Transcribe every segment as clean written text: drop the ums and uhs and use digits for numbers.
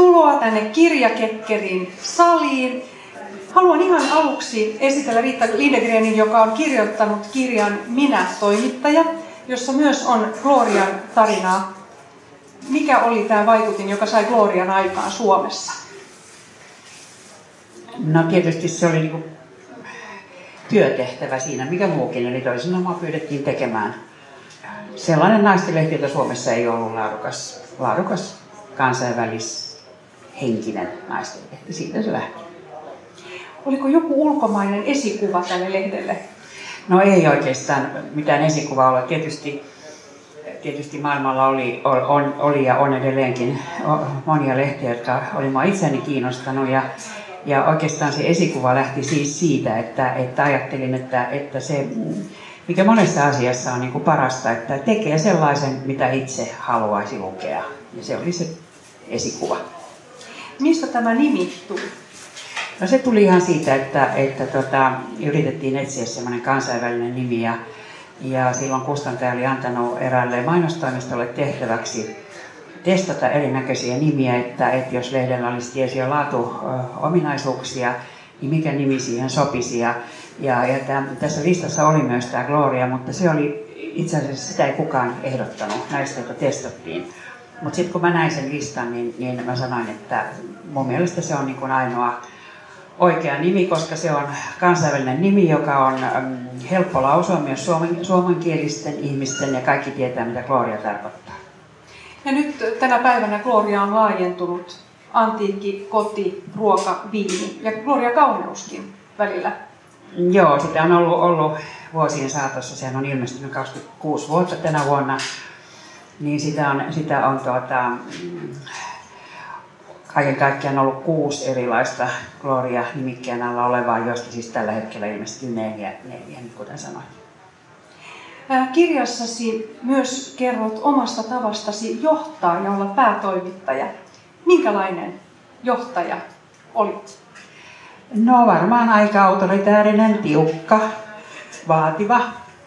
Tervetuloa tänne Kirjakekkerin saliin. Haluan ihan aluksi esitellä Riitta Lindegrenin, joka on kirjoittanut kirjan Minä, toimittaja, jossa myös on Glorian tarinaa. Mikä oli tämä vaikutin, joka sai Glorian aikaan Suomessa? No tietysti se oli niinku työtehtävä siinä, mikä muukin. Eli toisin sanoen pyydettiin tekemään sellainen naistenlehti, jota Suomessa ei ollut laadukas kansainvälishenkinen naistenlehti. Siitä se lähti. Oliko joku ulkomainen esikuva tälle lehdelle? No ei oikeastaan mitään esikuvaa olla. Tietysti maailmalla oli ja on edelleenkin monia lehtiä, jotka oli minua itseäni kiinnostanut. Ja oikeastaan se esikuva lähti siis siitä, että ajattelin, että se, mikä monessa asiassa on niin kuin parasta, että tekee sellaisen, mitä itse haluaisi lukea. Ja se oli se esikuva. Mistä tämä nimi tuli? No se tuli ihan siitä, että yritettiin etsiä semmoinen kansainvälinen nimi. Ja silloin kustantaja oli antanut eräälle mainostoimistolle tehtäväksi testata erinäköisiä nimiä, että jos lehdellä olisi tiettyjä laatuominaisuuksia, niin mikä nimi siihen sopisi. Ja tässä listassa oli myös tämä Gloria, mutta se oli itse asiassa sitä ei kukaan ehdottanut näistä, joita testattiin. Mutta sitten kun mä näin sen listan, niin mä sanoin, että mun mielestä se on niin kuin ainoa oikea nimi, koska se on kansainvälinen nimi, joka on helppo lausua myös suomenkielisten ihmisten ja kaikki tietää, mitä Gloria tarkoittaa. Ja nyt tänä päivänä Gloria on laajentunut antiikki, koti, ruoka, viini ja Gloria kauneuskin välillä. Joo, sitä on ollut vuosien saatossa. Sehän on ilmestynyt 26 vuotta tänä vuonna. Niin sitä on kaiken kaikkiaan ollut 6 erilaista Gloria-nimikkeen alla olevaa, josta siis tällä hetkellä ilmestyy 4, kuten sanoin. Kirjassasi myös kerrot omasta tavastasi johtaa ja olla päätoimittaja. Minkälainen johtaja olit? No varmaan aika autoritäärinen, tiukka, vaativa,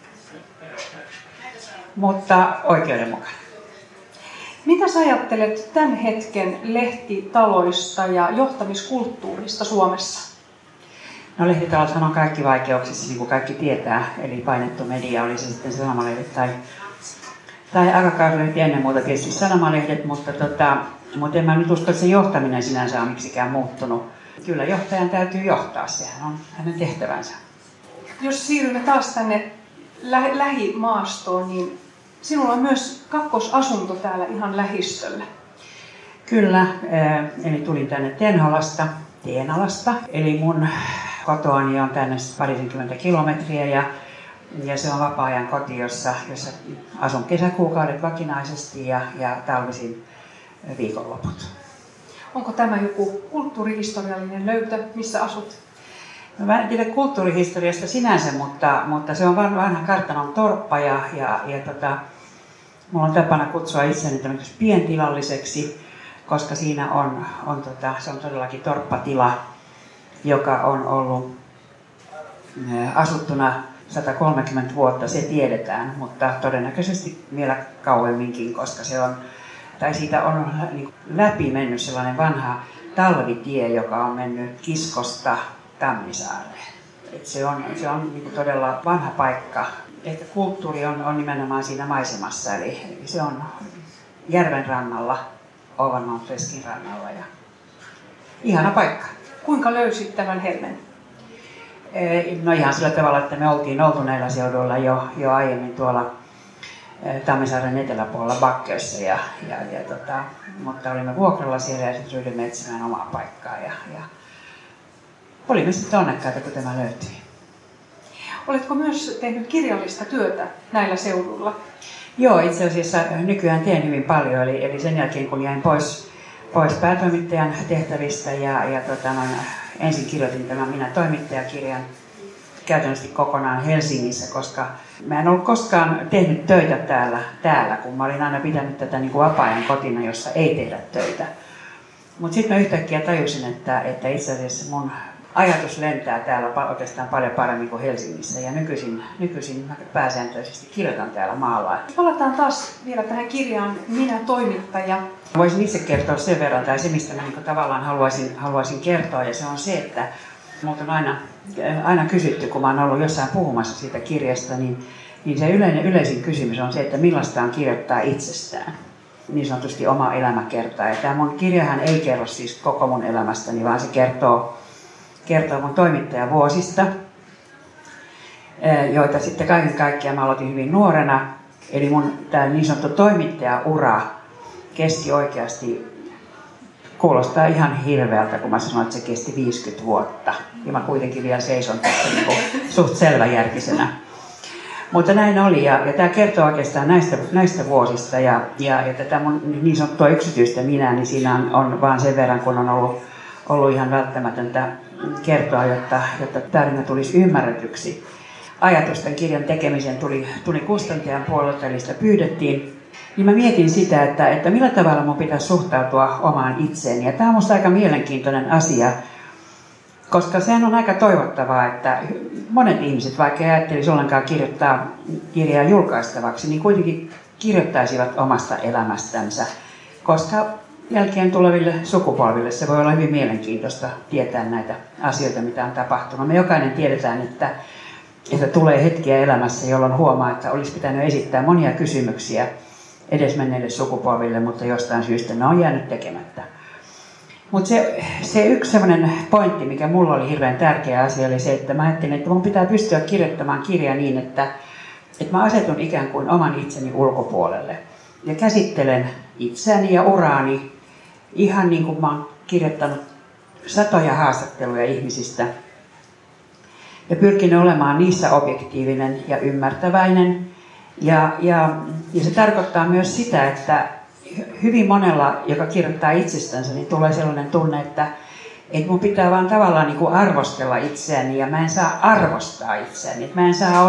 mutta oikeudenmukainen. Mitä sä ajattelet tämän hetken lehtitaloista ja johtamiskulttuurista Suomessa? No lehtitalothan on kaikki vaikeuksissa, niin kuin kaikki tietää. Eli painettu media, oli se sitten sanomalehdet tai aikakauslehti, ennen muuta tietysti sanomalehdet, mutta en mä nyt usko, että se johtaminen sinänsä on miksikään muuttunut. Kyllä johtajan täytyy johtaa, sehän on hänen tehtävänsä. Jos siirrymme taas tänne lähimaastoon, niin sinulla on myös kakkosasunto täällä ihan lähistöllä. Kyllä, eli tulin tänne Tenalasta. Eli mun kotoani on tänne parisenkymmentä kilometriä ja se on vapaa-ajan koti, jossa asun kesäkuukaudet vakinaisesti ja talvisin viikonloput. Onko tämä joku kulttuurihistoriallinen löytö, missä asut? No, mä en tiedä kulttuurihistoriasta sinänsä, mutta se on vanha kartanon torppa ja mulla on tapana kutsua itseni tämmöiseksi pientilalliseksi, koska siinä se on todellakin torppatila, joka on ollut asuttuna 130 vuotta, se tiedetään, mutta todennäköisesti vielä kauemminkin, koska siitä on läpi mennyt sellainen vanha talvitie, joka on mennyt Kiskosta Tammisaareen. Se on niin kuin todella vanha paikka. Ehkä kulttuuri on nimenomaan siinä maisemassa, eli se on järven rannalla, Ovanmaanfreskin rannalla ja ihana paikka. Kuinka löysit tämän helmen? No ihan sillä tavalla, että me oltiin oltu näillä seuduilla jo aiemmin tuolla Tammisaaren eteläpuolella Bakkössä, mutta olimme vuokralla siellä ja sitten ryhdyimme etsimään omaa paikkaa ja olimme sitten onnekkaita, kun tämä löytyi. Oletko myös tehnyt kirjallista työtä näillä seuduilla? Joo, itse asiassa nykyään teen hyvin paljon, eli sen jälkeen kun jäin pois päätoimittajan tehtävistä ensin kirjoitin tämän Minä, toimittajakirjan käytännössä kokonaan Helsingissä, koska mä en ollut koskaan tehnyt töitä täällä kun mä olin aina pitänyt tätä niin kuin vapaa-ajan kotina, jossa ei tehdä töitä. Mutta sitten mä yhtäkkiä tajusin, että itse asiassa mun ajatus lentää täällä oikeastaan paljon paremmin kuin Helsingissä. Ja nykyisin mä pääsääntöisesti kirjoitan täällä maalla. Palataan taas vielä tähän kirjaan Minä toimittaja. Voisin itse kertoa sen verran, tai se mistä mä niin tavallaan haluaisin kertoa, ja se on se, että minulta on aina kysytty, kun mä oon ollut jossain puhumassa siitä kirjasta, niin se yleisin kysymys on se, että millaista on kirjoittaa itsestään. Niin sanotusti oma elämäkerta. Ja tämä mun kirjahan ei kerro siis koko mun elämästäni, vaan se kertoo mun toimittajavuosista, joita sitten kaiken kaikkiaan mä aloitin hyvin nuorena. Eli mun tämä niin sanottu toimittajaura kesti oikeasti, kuulostaa ihan hirveältä, kun mä sanon, että se kesti 50 vuotta. Ja mä kuitenkin vielä seison tässä niin suht selväjärkisenä. Mutta näin oli, ja tämä kertoo oikeastaan näistä vuosista, ja tätä mun niin sanottua yksityistä minä, niin siinä on vaan sen verran, kun on ollut ihan välttämätöntä kertoa, jotta tarina tulisi ymmärretyksi. Ajatusten kirjan tekemiseen tuli kustantajan puolelta, eli sitä pyydettiin. Niin mä mietin sitä, että millä tavalla mun pitäisi suhtautua omaan itseeni. Ja tämä on musta aika mielenkiintoinen asia, koska sehän on aika toivottavaa, että monet ihmiset, vaikka ei ajattelisi ollenkaan kirjoittaa kirjaa julkaistavaksi, niin kuitenkin kirjoittaisivat omasta elämästänsä, koska jälkeen tuleville sukupolville se voi olla hyvin mielenkiintoista tietää näitä asioita, mitä on tapahtunut. Me jokainen tiedetään, että tulee hetkiä elämässä, jolloin huomaa, että olisi pitänyt esittää monia kysymyksiä edesmenneille sukupolville, mutta jostain syystä ne on jäänyt tekemättä. Mutta se yksi sellainen pointti, mikä mulla oli hirveän tärkeä asia, oli se, että mä ajattelin, että mun pitää pystyä kirjoittamaan kirja niin, että mä asetun ikään kuin oman itseni ulkopuolelle. Ja käsittelen itseäni ja uraani ihan niin kuin mä oon kirjoittanut satoja haastatteluja ihmisistä. Ja pyrkinyt olemaan niissä objektiivinen ja ymmärtäväinen. Ja se tarkoittaa myös sitä, että hyvin monella, joka kirjoittaa itsestänsä, niin tulee sellainen tunne, että mun pitää vaan tavallaan niin kuin arvostella itseäni ja mä en saa arvostaa itseäni. Mä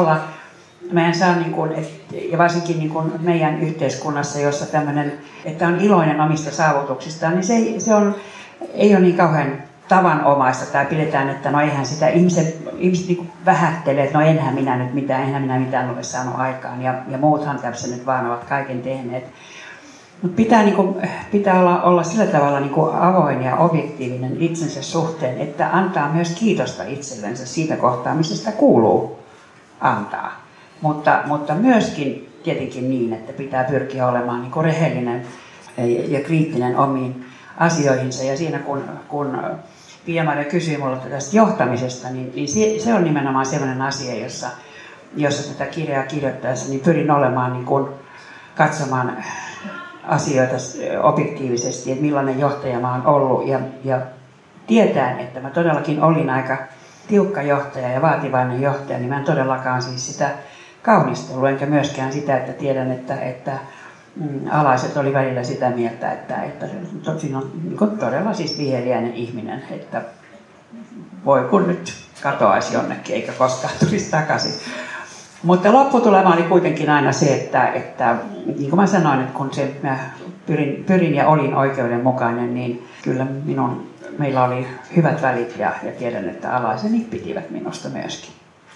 en saa niin kuin, ja varsinkin niin kuin meidän yhteiskunnassa, jossa tämmöinen, että on iloinen omista saavutuksistaan, niin se ei ole niin kauhean tavanomaista, tai pidetään, että no eihän sitä ihmiset niin kuin vähättelee, että no enhän minä mitään ole saanut aikaan, ja muuthan tässä nyt vaan ovat kaiken tehneet. Mutta pitää olla sillä tavalla niin kuin avoin ja objektiivinen itsensä suhteen, että antaa myös kiitosta itsellensä siitä kohtaa, missä sitä kuuluu antaa. Mutta myöskin tietenkin niin, että pitää pyrkiä olemaan niin kuin rehellinen ja kriittinen omiin asioihinsa. Ja siinä kun Pia-Maria kysyi minulta tästä johtamisesta, niin se on nimenomaan sellainen asia, jossa tätä kirjaa kirjoittaessa niin pyrin olemaan niin kuin katsomaan asioita objektiivisesti, että millainen johtaja mä oon ollut. Ja tietään, että mä todellakin olin aika tiukka johtaja ja vaativainen johtaja, niin mä en todellakaan siis sitä kaunistelua, enkä myöskään sitä, että tiedän, että alaiset oli välillä sitä mieltä, että siinä on niin todella siis viheliäinen ihminen, että voi kun nyt katoaisi jonnekin eikä koskaan tulisi takaisin. Mutta lopputulema oli kuitenkin aina se, että niin kuin mä sanoin, että kun mä pyrin ja olin oikeudenmukainen, niin kyllä meillä oli hyvät välit ja tiedän, että alaiseni pitivät minusta myöskin.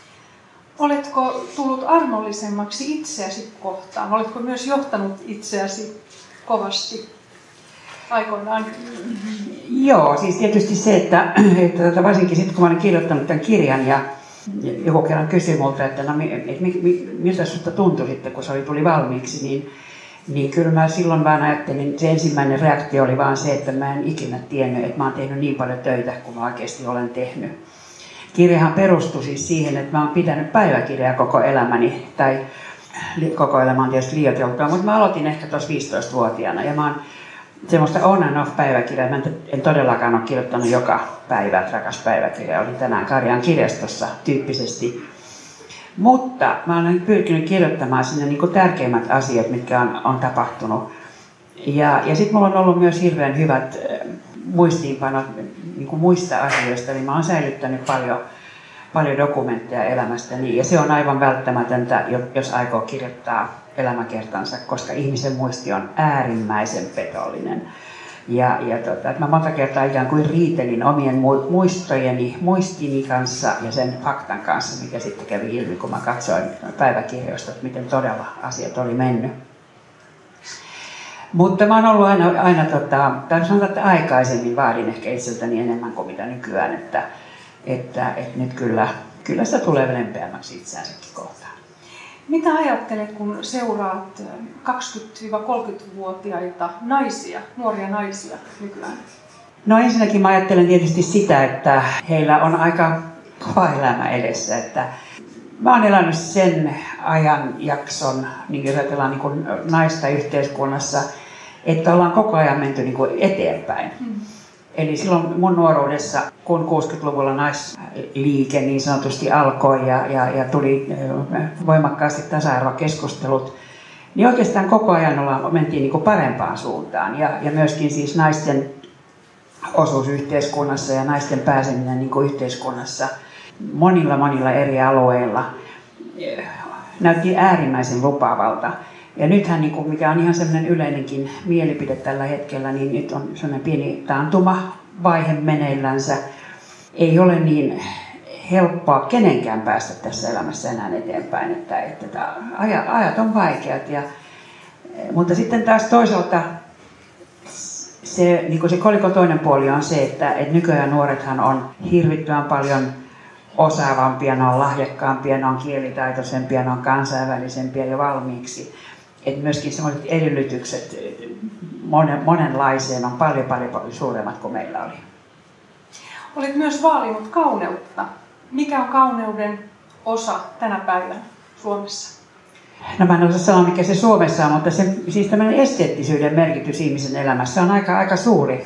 Oletko tullut armollisemmaksi itseäsi kohtaan? Oletko myös johtanut itseäsi kovasti aikoinaan? Joo, siis tietysti se, että varsinkin sitten kun mä olin kirjoittanut tämän kirjan ja joku kerran kysyi multa, että no, miltä sinusta tuntui sitten, kun se tuli valmiiksi, niin kyllä mä silloin vaan ajattelin, se ensimmäinen reaktio oli vaan se, että mä en ikinä tiennyt, että mä oon tehnyt niin paljon töitä kuin mä oikeasti olen tehnyt. Kirjahan perustui siis siihen, että mä oon pitänyt päiväkirjaa koko elämäni, tai koko elämä on tietysti liioiteltua, mutta mä aloitin ehkä tuossa 15-vuotiaana ja mä oon semmoista on and off päiväkirjaa. Mä en todellakaan ole kirjoittanut joka päivä, että rakas päiväkirja oli tänään Karjaan kirjastossa tyyppisesti. Mutta mä olen pyrkinyt kirjoittamaan sinne niin kuin tärkeimmät asiat, mitkä on tapahtunut. Ja sitten mulla on ollut myös hirveän hyvät muistiinpanot niin kuin muista asioista, niin mä oon säilyttänyt paljon dokumentteja elämästäni. Ja se on aivan välttämätöntä, jos aikoo kirjoittaa elämäkertansa, koska ihmisen muisti on äärimmäisen petollinen. Mä monta kertaa ikään kuin riitelin omien muistini kanssa ja sen faktan kanssa, mikä sitten kävi ilmi, kun mä katsoin päiväkirjoista, että miten todella asiat oli mennyt. Mutta mä oon ollut aina tai sanotaan, että aikaisemmin vaadin ehkä itseltäni enemmän kuin mitä nykyään, että nyt kyllä sitä tulee lempeämmäksi itseänsäkin kohtaan. Mitä ajattelet, kun seuraat 20-30-vuotiaita naisia, nuoria naisia nykyään? No ensinnäkin mä ajattelen tietysti sitä, että heillä on aika kova elämä edessä. Että mä oon elänyt sen ajanjakson, niin jos ajatellaan niin kuin naista yhteiskunnassa, että ollaan koko ajan menty niin kuin eteenpäin. Eli silloin mun nuoruudessa, kun 60-luvulla naisliike niin sanotusti alkoi ja tuli voimakkaasti tasa-arvokeskustelut, niin oikeastaan koko ajan mentiin niin kuin parempaan suuntaan. Ja myöskin siis naisten osuus yhteiskunnassa ja naisten pääseminen niin kuin yhteiskunnassa monilla eri alueilla näytti äärimmäisen lupaavalta. Ja nythän, niin kuin mikä on ihan sellainen yleinenkin mielipide tällä hetkellä, niin nyt on sellainen pieni taantumavaihe meneillänsä. Ei ole niin helppoa kenenkään päästä tässä elämässä enää eteenpäin, että ajat on vaikeat. Mutta sitten taas toisaalta niin kuin se kolikon toinen puoli on se, että nykyään nuorethan on hirvittävän paljon osaavampia, ne on lahjakkaampia, ne on kielitaitoisempia, ne on kansainvälisempiä jo valmiiksi. Että myöskin sellaiset edellytykset monenlaiseen on paljon suuremmat kuin meillä oli. Olet myös vaalinut kauneutta. Mikä on kauneuden osa tänä päivänä Suomessa? No mä en osaa sanoa, mikä se Suomessa on, mutta siis tämmöinen esteettisyyden merkitys ihmisen elämässä on aika suuri.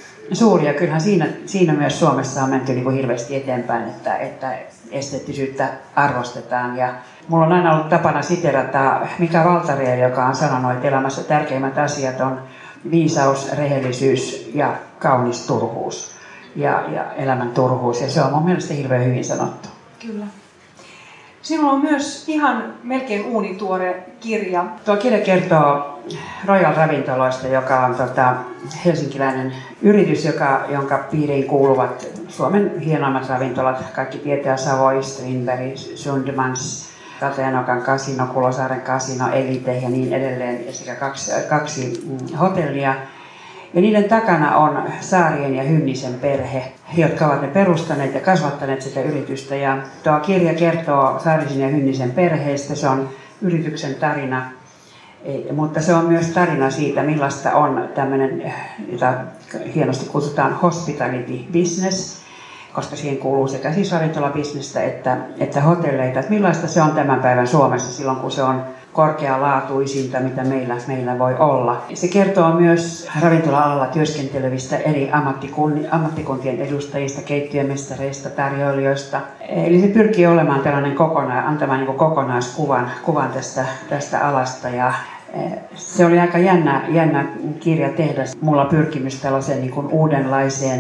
Ja kyllähän siinä myös Suomessa on menty niin kuin hirveästi eteenpäin, että esteettisyyttä arvostetaan. Ja mulla on aina ollut tapana siterata Mika Valtaria, joka on sanonut, että elämässä tärkeimmät asiat on viisaus, rehellisyys ja kaunis turhuus. Ja elämän turhuus, ja se on mun mielestä hirveän hyvin sanottu. Kyllä. Sinulla on myös ihan melkein uunituore kirja. Tuo kirja kertoo Royal Ravintoloista, joka on helsinkiläinen yritys, jonka piiriin kuuluvat Suomen hienoimmat ravintolat. Kaikki tietää Savoy, Strindberg, Sundmans, Katajanokan kasino, Kulosaaren kasino, Elite ja niin edelleen. Ja sekä kaksi hotellia. Ja niiden takana on Saarien ja Hynnisen perhe, jotka ovat ne perustaneet ja kasvattaneet sitä yritystä. Ja tuo kirja kertoo Saarisen ja Hynnisen perheestä. Se on yrityksen tarina, mutta se on myös tarina siitä, millaista on tämmöinen, jota hienosti kutsutaan hospitality business, koska siihen kuuluu sekä siis ravintolabisnestä että hotelleita. Että millaista se on tämän päivän Suomessa silloin, kun se on korkealaatuisinta, mitä meillä voi olla. Se kertoo myös ravintola-alalla työskentelevistä eri ammattikuntien edustajista, keittiömestareista, tarjoilijoista. Eli se pyrkii olemaan tällainen antamaan niin kokonaiskuvan tästä alasta. Ja se oli aika jännä kirja tehdä. Mulla on pyrkimys tällaiseen niin kuin uudenlaiseen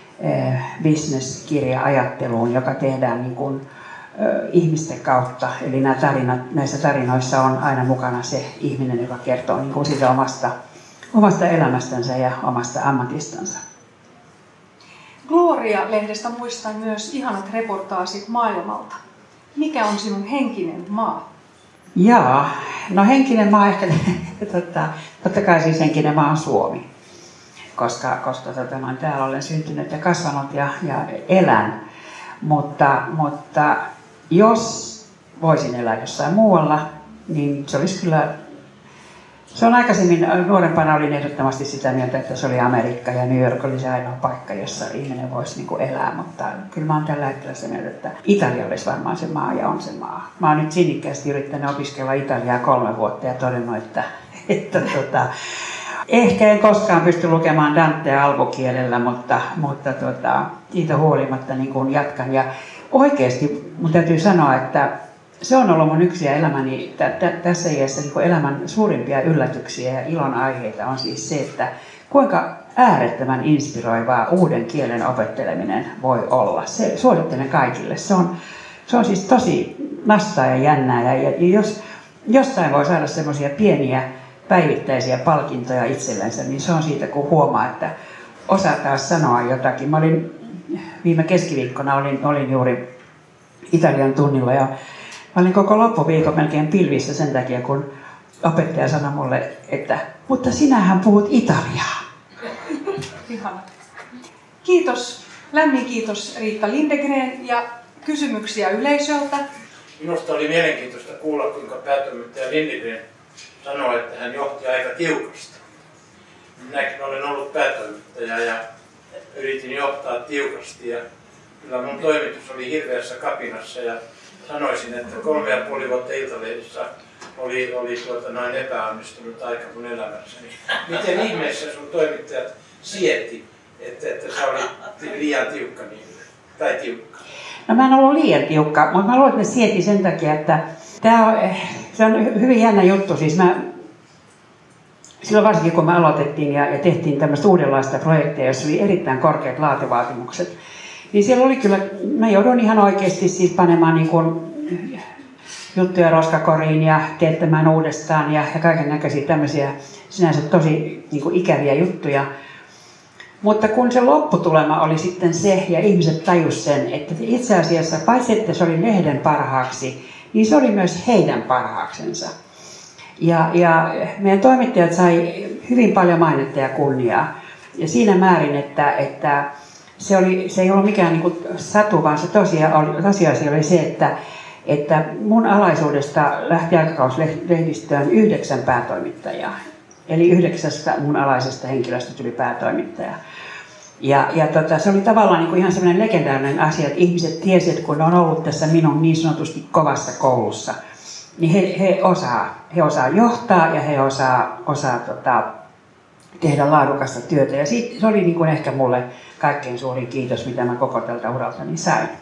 business-kirja-ajatteluun, joka tehdään niin kuin ihmisten kautta. Eli näissä tarinoissa on aina mukana se ihminen, joka kertoo niin kuin siitä omasta elämästänsä ja omasta ammatistansa. Gloria-lehdestä muistan myös ihanat reportaasit maailmalta. Mikä on sinun henkinen maa? Jaa, no henkinen maa ehkä, totta kai siis henkinen maa on Suomi. Koska täällä olen syntynyt ja kasvanut ja elän. Mutta jos voisin elää jossain muualla, niin se olisi kyllä. Se on aikaisemmin, nuorempana olin ehdottomasti sitä mieltä, että se oli Amerikka ja New York oli se ainoa paikka, jossa ihminen voisi niin kuin elää. Mutta kyllä mä oon tällä hetkellä sitä mieltä, että Italia olisi varmaan se maa ja on se maa. Mä oon nyt sinnikkäästi yrittänyt opiskella Italiaa 3 vuotta ja todennut, että ehkä en koskaan pysty lukemaan Dantea alkukielellä, mutta siitä huolimatta niin kuin jatkan. Ja oikeasti mun täytyy sanoa, että se on ollut mun yksi elämäni tässä iässä niin kuin elämän suurimpia yllätyksiä ja ilon aiheita on siis se, että kuinka äärettömän inspiroivaa uuden kielen opetteleminen voi olla. Se suosittelen kaikille. Se on siis tosi nastaa ja jännää ja jos jostain voi saada semmoisia pieniä päivittäisiä palkintoja itsellensä, niin se on siitä, kun huomaa, että osaa taas sanoa jotakin. Mä olin viime keskiviikkona olin juuri Italian tunnilla ja mä olin koko loppuviikon melkein pilvissä sen takia, kun opettaja sanoi mulle, että mutta sinähän puhut italiaa. Ihana. Kiitos, lämmin kiitos Riitta Lindegren ja kysymyksiä yleisöltä. Minusta oli mielenkiintoista kuulla, kuinka päätoimittaja Lindegren sanoi, että hän johti aika tiukasti. Minäkin olen ollut päätoimittaja ja yritin johtaa tiukasti ja kyllä mun toimitus oli hirveässä kapinassa ja sanoisin, että 3,5 vuotta Iltalehdissä oli noin epäonnistunut aika mun elämässäni. Miten ihmeessä sun toimittajat sieti, että sä olit liian tiukka niille, tai tiukka? No mä en ollut liian tiukka, mutta mä luulen, että ne sieti sen takia, että se on hyvin jännä juttu. Siis silloin varsinkin kun me aloitettiin ja tehtiin tämmöistä uudenlaista projekteja, jossa oli erittäin korkeat laatuvaatimukset, niin siellä oli kyllä, mä joudun ihan oikeasti siis panemaan niin kuin juttuja roskakoriin ja teettämään uudestaan ja kaiken näköisiä tämmöisiä sinänsä tosi niin kuin ikäviä juttuja. Mutta kun se lopputulema oli sitten se, ja ihmiset tajus sen, että itse asiassa paitsi että se oli lehden parhaaksi, niin se oli myös heidän parhaaksensa. Ja meidän toimittajat sai hyvin paljon mainetta ja kunniaa. Ja siinä määrin, että se ei ollut mikään niin kuin satu, vaan se tosiasia oli se, että mun alaisuudesta lähti aikakauslehdistöön 9 päätoimittajaa. Eli 9 mun alaisesta henkilöstä tuli päätoimittaja. Ja se oli tavallaan niin kuin ihan semmoinen legendaarinen asia, että ihmiset tiesivät, että kun ne on ollut tässä minun niin sanotusti kovassa koulussa, niin he osaa johtaa ja he osaa tehdä laadukasta työtä. Ja se oli niin kuin ehkä mulle kaikkein suurin kiitos, mitä mä koko tältä uraltani sain.